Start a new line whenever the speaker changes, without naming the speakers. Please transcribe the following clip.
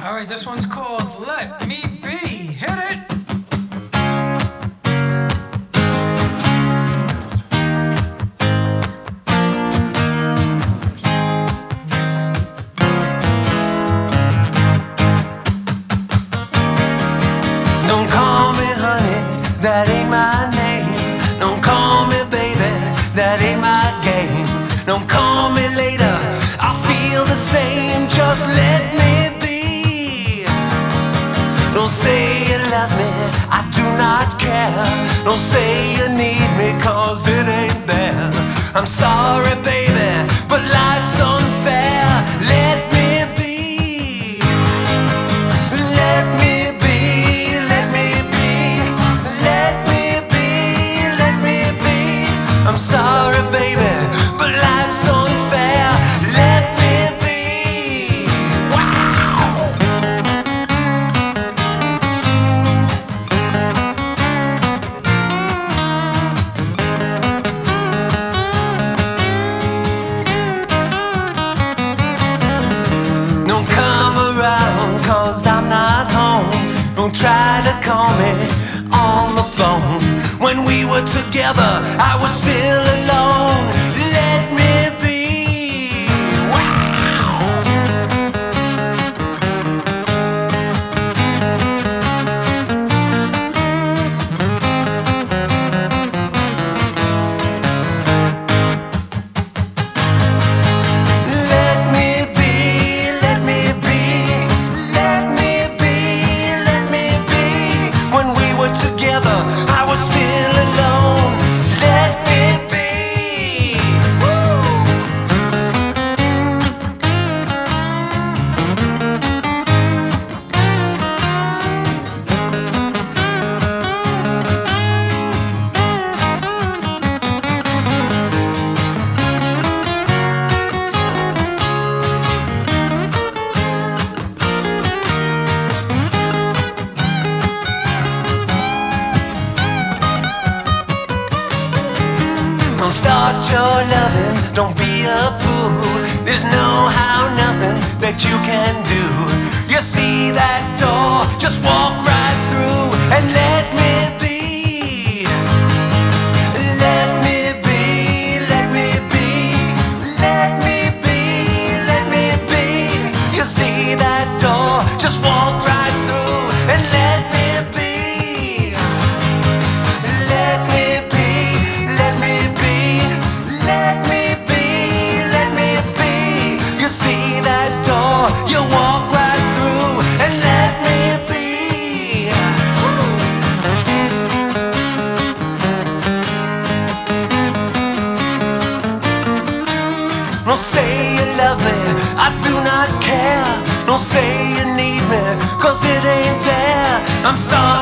All right, this one's called Let Me Be. Hit it.
Don't call me honey, that ain't my name. Don't call me baby, that ain't my game. Don't call me later, I feel the same. Just let me be. Don't say you love me, I do not care. Don't say you need me, cause it ain't there. I'm sorry baby, but life's unfair. Let me be. Let me be. Let me be. Let me be. Let me be. I'm sorry baby, but life's unfair. Let me be. Wow! Don't come around, cause I'm not home. Don't try to call me on the phone. When we were together, I was still alone. Let me be. Wow! Let me be, let me be, let me be, let me be. When we were together, I was still alone. Let me be. Woo! Don't start your loving, don't be a fool. There's no how, nothing that you can do. You see that door, just walk right through and let me be. Let me be, let me be, let me be, let me be. You see that door, just walk right through and let me be. Let me be, let me be, let me be, let me be. You see that door, you walk right through and let me be. Don't say you love me, I do not care. Don't say you need me, cause it ain't there. I'm sorry